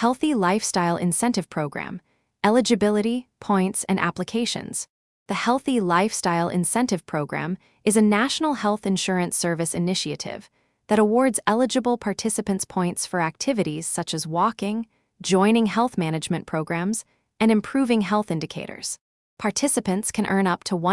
Healthy Lifestyle Incentive Program, Eligibility, Points, and Applications. The Healthy Lifestyle Incentive Program is a national health insurance service initiative that awards eligible participants points for activities such as walking, joining health management programs, and improving health indicators. Participants can earn up to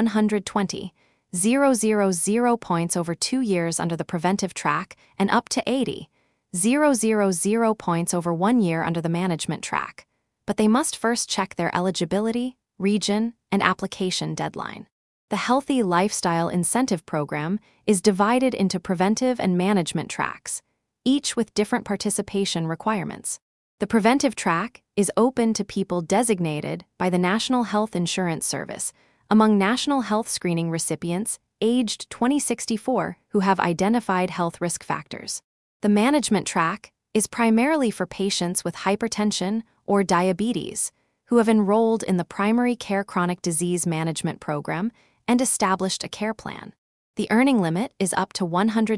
120,000 points over 2 years under the preventive track and up to 80,000 points over 1 year under the management track. But they must first check their eligibility, region, and application deadline. The Healthy Lifestyle Incentive Program is divided into preventive and management tracks, each with different participation requirements. The preventive track is open to people designated by the National Health Insurance Service among national health screening recipients aged 2064 who have identified health risk factors. The management track is primarily for patients with hypertension or diabetes who have enrolled in the Primary Care Chronic Disease Management Program and established a care plan. The earning limit is up to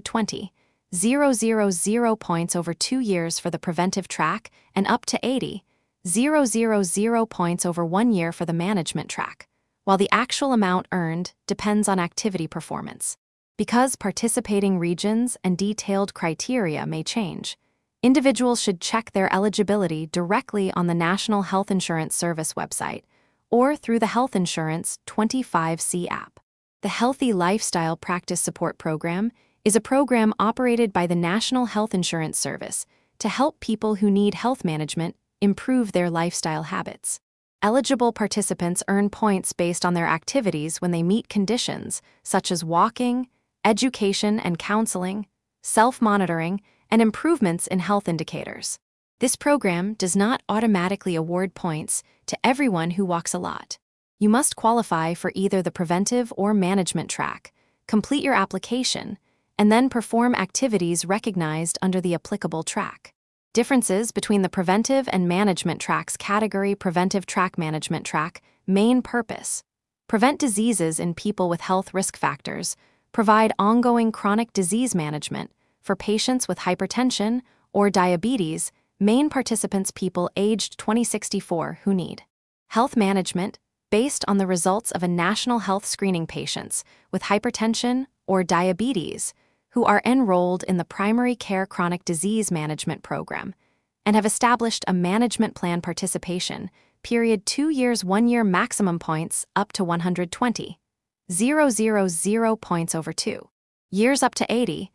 120,000 points over 2 years for the preventive track and up to 80,000 points over 1 year for the management track, while the actual amount earned depends on activity performance. Because participating regions and detailed criteria may change, individuals should check their eligibility directly on the National Health Insurance Service website or through the Health Insurance 25C app. The Healthy Lifestyle Practice Support Program is a program operated by the National Health Insurance Service to help people who need health management improve their lifestyle habits. Eligible participants earn points based on their activities when they meet conditions such as walking, education and counseling, self-monitoring, and improvements in health indicators. This program does not automatically award points to everyone who walks a lot. You must qualify for either the preventive or management track, complete your application, and then perform activities recognized under the applicable track. Differences between the preventive and management tracks category: preventive track, management track. Main purpose: prevent diseases in people with health risk factors, provide ongoing chronic disease management for patients with hypertension or diabetes. Main participants: people aged 2064 who need health management based on the results of a national health screening. Patients with hypertension or diabetes who are enrolled in the Primary Care Chronic Disease Management Program and have established a management plan. Participation period: 2 years, 1 year. Maximum points up to 120,000 points over 2 years, up to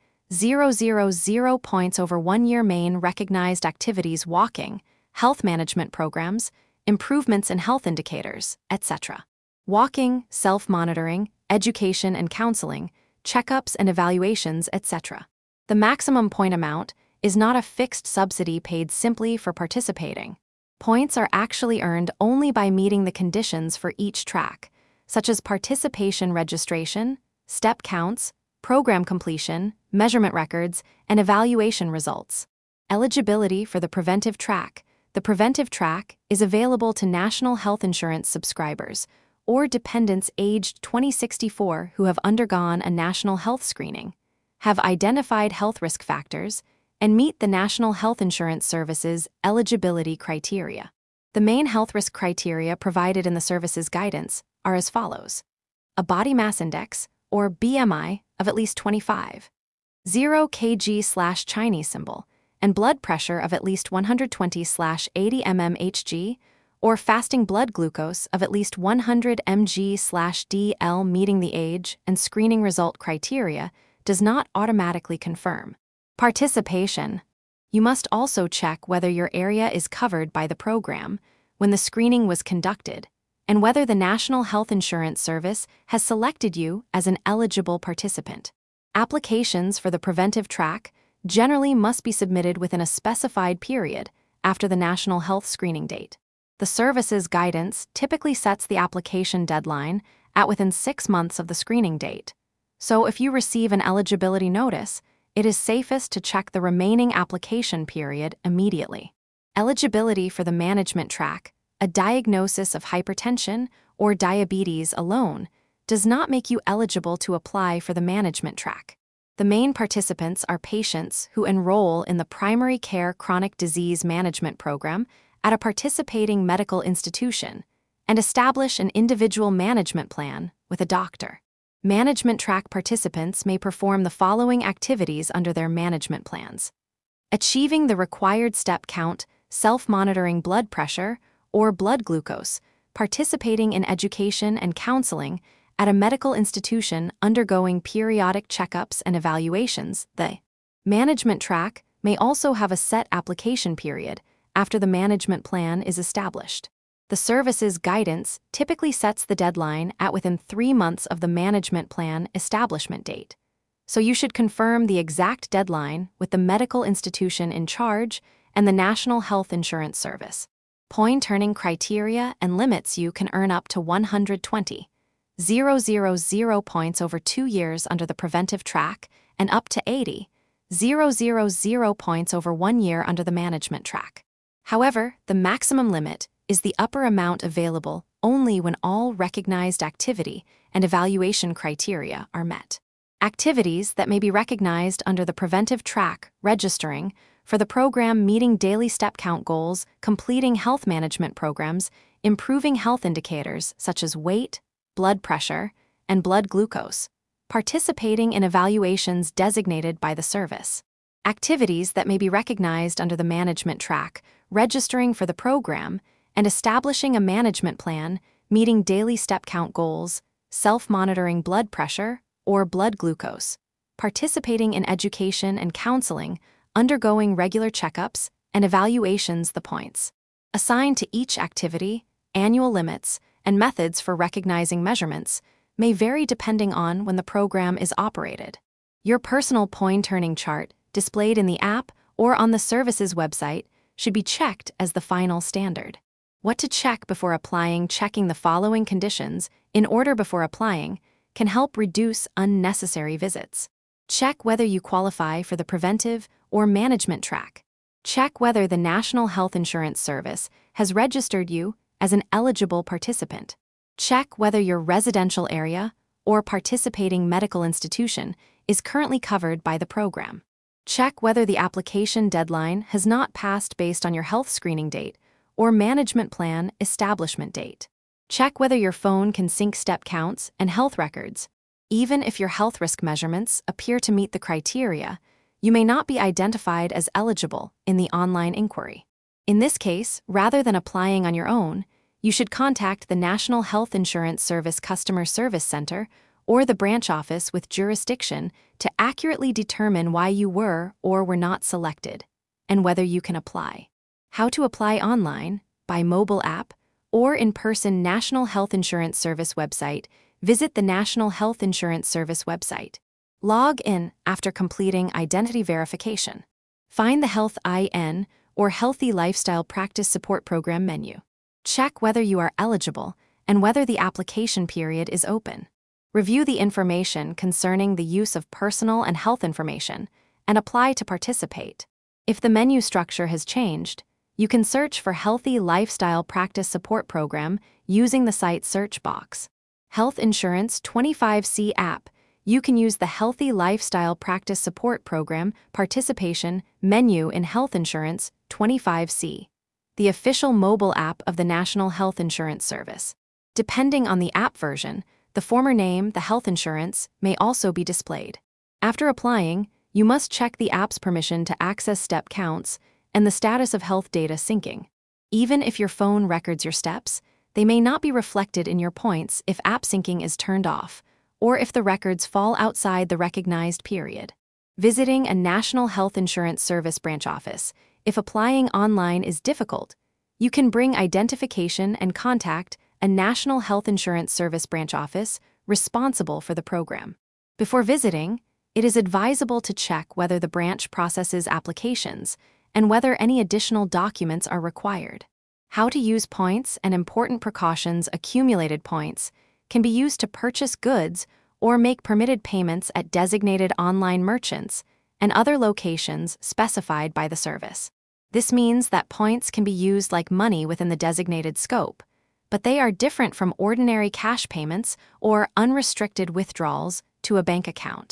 80,000 points over 1 year. Main recognized activities: walking, health management programs, improvements in health indicators, etc. Walking, self-monitoring, education and counseling, checkups and evaluations, etc. The maximum point amount is not a fixed subsidy paid simply for participating. Points are actually earned only by meeting the conditions for each track, such as participation registration, step counts, program completion, measurement records, and evaluation results. Eligibility for the preventive track. The preventive track is available to National Health Insurance subscribers or dependents aged 2064 who have undergone a national health screening, have identified health risk factors, and meet the National Health Insurance Service's eligibility criteria. The main health risk criteria provided in the service's guidance are as follows: a body mass index, or BMI, of at least 25, 0 kg/Chinese symbol, and blood pressure of at least 120/80 mmHg, or fasting blood glucose of at least 100 mg/dL. Meeting the age and screening result criteria does not automatically confirm participation. You must also check whether your area is covered by the program when the screening was conducted, and whether the National Health Insurance Service has selected you as an eligible participant. Applications for the preventive track generally must be submitted within a specified period after the national health screening date. The service's guidance typically sets the application deadline at within 6 months of the screening date. So if you receive an eligibility notice, it is safest to check the remaining application period immediately. Eligibility for the management track. A diagnosis of hypertension or diabetes alone does not make you eligible to apply for the management track. The main participants are patients who enroll in the Primary Care Chronic Disease Management Program at a participating medical institution and establish an individual management plan with a doctor. Management track participants may perform the following activities under their management plans: achieving the required step count, self-monitoring blood pressure or blood glucose, participating in education and counseling at a medical institution undergoing periodic checkups and evaluations. The management track may also have a set application period after the management plan is established. The service's guidance typically sets the deadline at within 3 months of the management plan establishment date, so you should confirm the exact deadline with the medical institution in charge and the National Health Insurance Service. Point earning criteria and limits: you can earn up to 120,000 points over 2 years under the preventive track and up to 80,000 points over 1 year under the management track. However, the maximum limit is the upper amount available only when all recognized activity and evaluation criteria are met. Activities that may be recognized under the preventive track: registering for the program, meeting daily step count goals, completing health management programs, improving health indicators such as weight, blood pressure, and blood glucose, participating in evaluations designated by the service. Activities that may be recognized under the management track: registering for the program and establishing a management plan, meeting daily step count goals, self-monitoring blood pressure or blood glucose, participating in education and counseling, undergoing regular checkups and evaluations. The points assigned to each activity, annual limits, and methods for recognizing measurements may vary depending on when the program is operated. Your personal point earning chart, displayed in the app or on the service's website, should be checked as the final standard. What to check before applying: checking the following conditions in order before applying can help reduce unnecessary visits. Check whether you qualify for the preventive or management track. Check whether the National Health Insurance Service has registered you as an eligible participant. Check whether your residential area or participating medical institution is currently covered by the program. Check whether the application deadline has not passed based on your health screening date or management plan establishment date. Check whether your phone can sync step counts and health records. Even if your health risk measurements appear to meet the criteria, you may not be identified as eligible in the online inquiry. In this case, rather than applying on your own, you should contact the National Health Insurance Service Customer Service Center or the branch office with jurisdiction to accurately determine why you were or were not selected and whether you can apply. How to apply: online, by mobile app, or in person. National Health Insurance Service website. Visit the National Health Insurance Service website. Log in after completing identity verification. Find the Health IN or Healthy Lifestyle Practice Support Program menu. Check whether you are eligible and whether the application period is open. Review the information concerning the use of personal and health information and apply to participate. If the menu structure has changed, you can search for Healthy Lifestyle Practice Support Program using the site search box. Health Insurance 25C app. You can use the Healthy Lifestyle Practice Support Program participation menu in Health Insurance 25C, the official mobile app of the National Health Insurance Service. Depending on the app version, the former name, the health insurance, may also be displayed. After applying, you must check the app's permission to access step counts and the status of health data syncing. Even if your phone records your steps, they may not be reflected in your points if app syncing is turned off, or if the records fall outside the recognized period. Visiting a National Health Insurance Service branch office. If applying online is difficult, you can bring identification and contact a National Health Insurance Service branch office responsible for the program. Before visiting, it is advisable to check whether the branch processes applications and whether any additional documents are required. How to use points and important precautions. Accumulated points can be used to purchase goods or make permitted payments at designated online merchants and other locations specified by the service. This means that points can be used like money within the designated scope, but they are different from ordinary cash payments or unrestricted withdrawals to a bank account.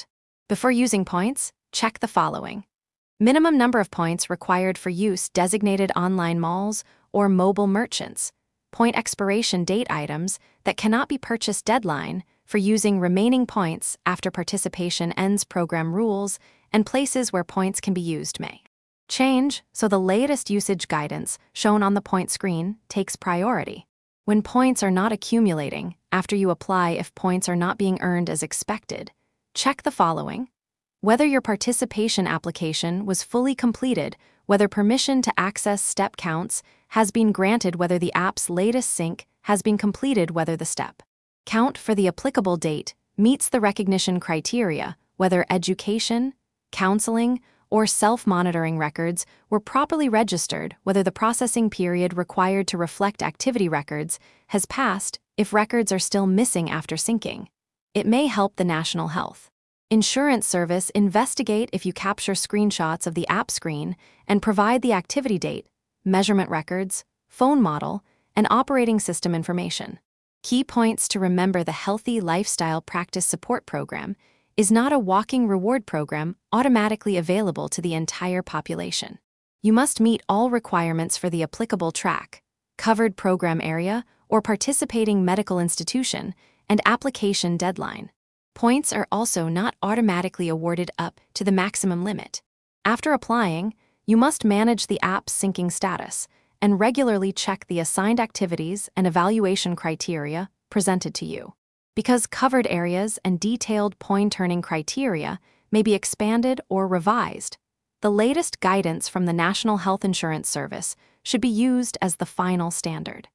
Before using points, check the following. Minimum number of points required for use designated online malls or mobile merchants. Point expiration date items that cannot be purchased deadline for using remaining points after participation ends program rules and places where points can be used may change, so the latest usage guidance shown on the point screen takes priority. When points are not accumulating after you apply, if points are not being earned as expected, check the following. Whether your participation application was fully completed, whether permission to access step counts has been granted, whether the app's latest sync has been completed, whether the step count for the applicable date meets the recognition criteria, whether education, counseling, or self-monitoring records were properly registered, whether the processing period required to reflect activity records has passed, if records are still missing after syncing. It may help the National Health Insurance Service investigate if you capture screenshots of the app screen and provide the activity date, measurement records, phone model, and operating system information. Key points to remember: the Healthy Lifestyle Practice Support Program is not a walking reward program automatically available to the entire population. You must meet all requirements for the applicable track, covered program area, or participating medical institution, and application deadline. Points are also not automatically awarded up to the maximum limit. After applying, you must manage the app's syncing status and regularly check the assigned activities and evaluation criteria presented to you. Because covered areas and detailed point-earning criteria may be expanded or revised, the latest guidance from the National Health Insurance Service should be used as the final standard.